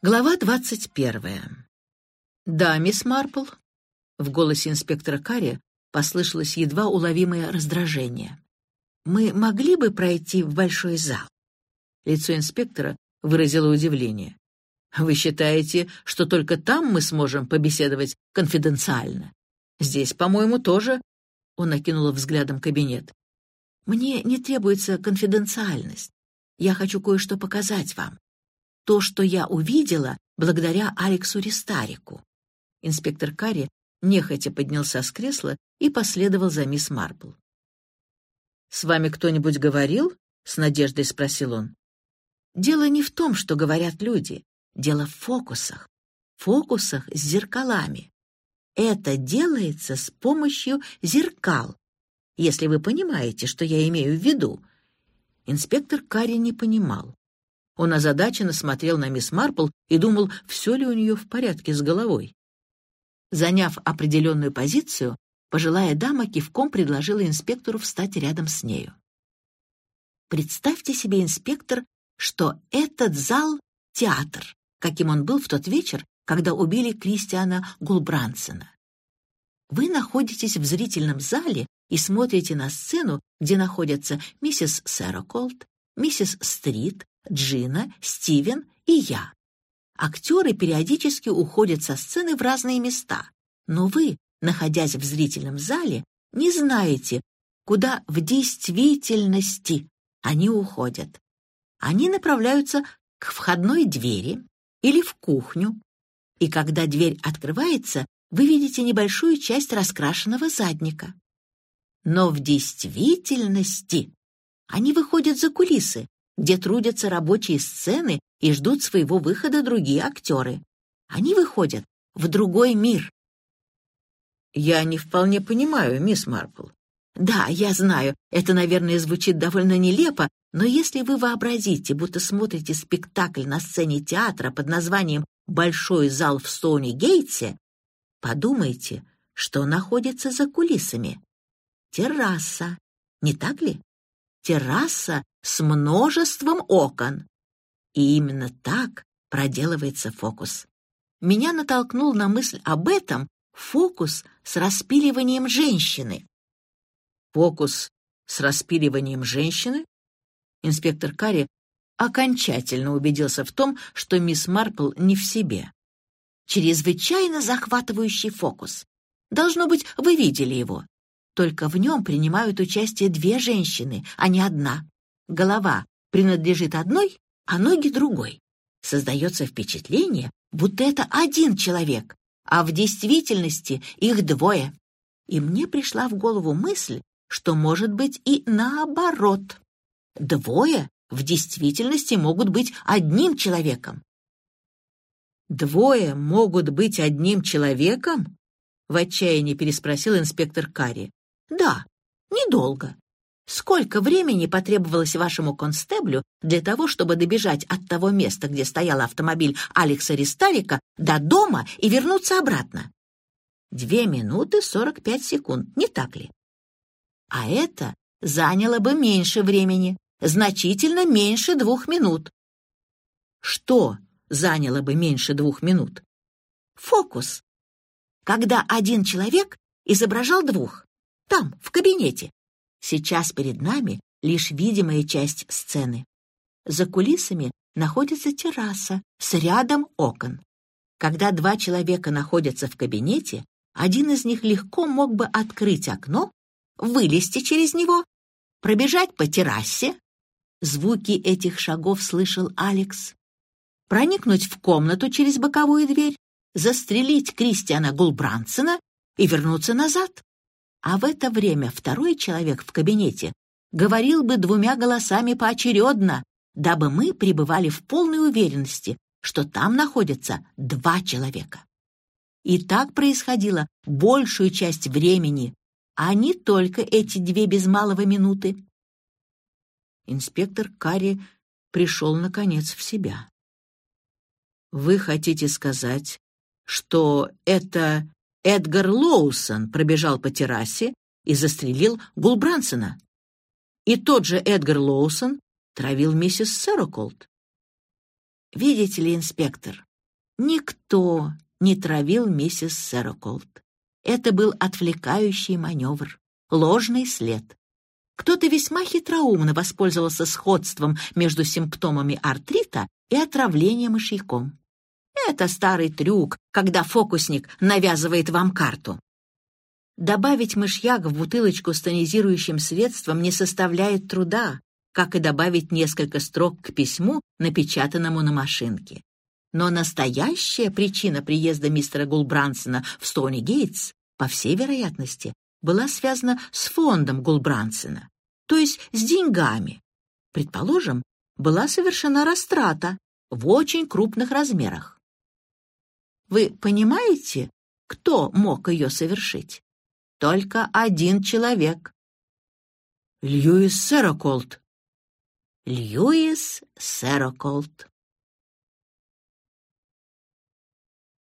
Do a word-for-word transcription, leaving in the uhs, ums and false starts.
Глава двадцать первая. «Да, мисс Марпл». В голосе инспектора Карри послышалось едва уловимое раздражение. «Мы могли бы пройти в большой зал?» Лицо инспектора выразило удивление. «Вы считаете, что только там мы сможем побеседовать конфиденциально? Здесь, по-моему, тоже...» Он окинул взглядом кабинет. «Мне не требуется конфиденциальность. Я хочу кое-что показать вам. То, что я увидела благодаря Алексу Ристарику». Инспектор Карри нехотя поднялся с кресла и последовал за мисс Марпл. «С вами кто-нибудь говорил?» — с надеждой спросил он. «Дело не в том, что говорят люди. Дело в фокусах. Фокусах с зеркалами. Это делается с помощью зеркал, если вы понимаете, что я имею в виду». Инспектор Карри не понимал. Он озадаченно смотрел на мисс Марпл и думал, все ли у нее в порядке с головой. Заняв определенную позицию, пожилая дама кивком предложила инспектору встать рядом с нею. Представьте себе, инспектор, что этот зал — театр, каким он был в тот вечер, когда убили Кристиана Гулбрансена. Вы находитесь в зрительном зале и смотрите на сцену, где находятся миссис Сэроколд, миссис Стрит, Джина, Стивен и я. Актеры периодически уходят со сцены в разные места, но вы, находясь в зрительном зале, не знаете, куда в действительности они уходят. Они направляются к входной двери или в кухню, и когда дверь открывается, вы видите небольшую часть раскрашенного задника. Но в действительности они выходят за кулисы, где трудятся рабочие сцены и ждут своего выхода другие актеры. Они выходят в другой мир. «Я не вполне понимаю, мисс Марпл». «Да, я знаю, это, наверное, звучит довольно нелепо, но если вы вообразите, будто смотрите спектакль на сцене театра под названием «Большой зал в Стоуни-Гейтсе», подумайте, что находится за кулисами. Терраса, не так ли? Терраса с множеством окон. И именно так проделывается фокус. Меня натолкнул на мысль об этом фокус с распиливанием женщины. Фокус с распиливанием женщины? Инспектор Карри окончательно убедился в том, что мисс Марпл не в себе. Чрезвычайно захватывающий фокус. Должно быть, вы видели его. Только в нем принимают участие две женщины, а не одна. Голова принадлежит одной, а ноги другой. Создается впечатление, будто это один человек, а в действительности их двое. И мне пришла в голову мысль, что может быть и наоборот. Двое в действительности могут быть одним человеком. «Двое могут быть одним человеком?» — в отчаянии переспросил инспектор Карри. «Да, недолго. Сколько времени потребовалось вашему констеблю для того, чтобы добежать от того места, где стоял автомобиль Алекса Ристарика, до дома и вернуться обратно? Две минуты сорок пять секунд, не так ли? А это заняло бы меньше времени, значительно меньше двух минут». «Что заняло бы меньше двух минут?» «Фокус. Когда один человек изображал двух. Там, в кабинете. Сейчас перед нами лишь видимая часть сцены. За кулисами находится терраса с рядом окон. Когда два человека находятся в кабинете, один из них легко мог бы открыть окно, вылезти через него, пробежать по террасе. Звуки этих шагов слышал Алекс. Проникнуть в комнату через боковую дверь, застрелить Кристиана Гулбрансена и вернуться назад. А в это время второй человек в кабинете говорил бы двумя голосами поочередно, дабы мы пребывали в полной уверенности, что там находятся два человека. И так происходило большую часть времени, а не только эти две без малого минуты. Инспектор Карри пришел, наконец, в себя. «Вы хотите сказать, что это Эдгар Лоусон пробежал по террасе и застрелил Гулбрансена? И тот же Эдгар Лоусон травил миссис Сэроколд?» «Видите ли, инспектор, Никто не травил миссис Сэроколд. Это был отвлекающий маневр, ложный след. Кто-то весьма хитроумно воспользовался сходством между симптомами артрита и отравлением мышьяком. Это старый трюк, когда фокусник навязывает вам карту. Добавить мышьяк в бутылочку с тонизирующим средством не составляет труда, как и добавить несколько строк к письму, напечатанному на машинке. Но настоящая причина приезда мистера Гулбрансона в Стоуни-Гейтс, по всей вероятности, была связана с фондом Гулбрансона, то есть с деньгами. Предположим, была совершена растрата в очень крупных размерах. Вы понимаете, кто мог ее совершить? Только один человек. Льюис Сэроколд. Льюис Сэроколд.